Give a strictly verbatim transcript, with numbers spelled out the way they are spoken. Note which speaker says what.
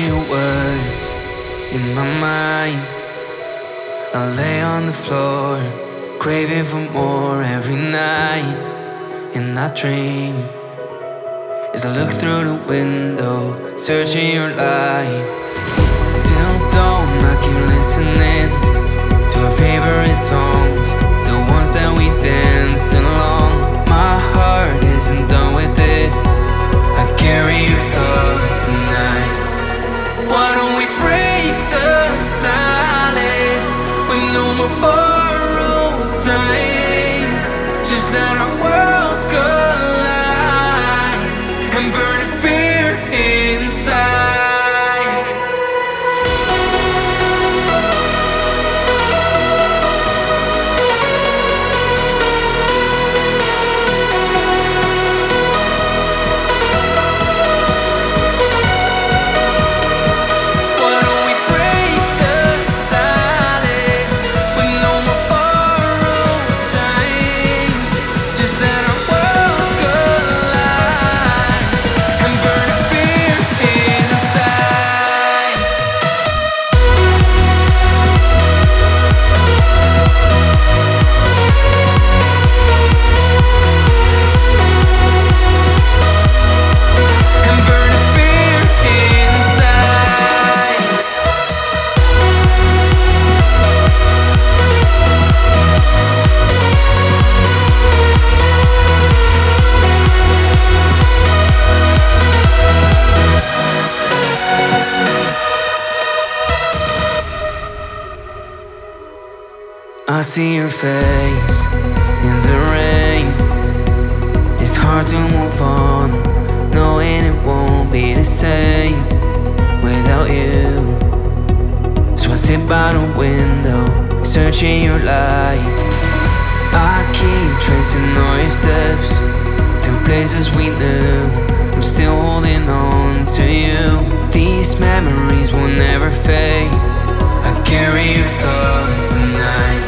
Speaker 1: your words in my mind. I lay on the floor, craving for more every night. And I dream as I look through the window, searching your light. Till dawn I keep listening to our favorite songs, the ones that we dance along. My heart isn't done with it, I carry your thoughts tonight. Why don't we break the silence with no more borrowed time? Just let our worlds collide and burn the fear inside. I see your face in the rain. It's hard to move on, knowing it won't be the same without you. So I sit by the window, searching your light. I keep tracing all your steps through places we knew. I'm still holding on to you. These memories will never fade, I carry your thoughts tonight.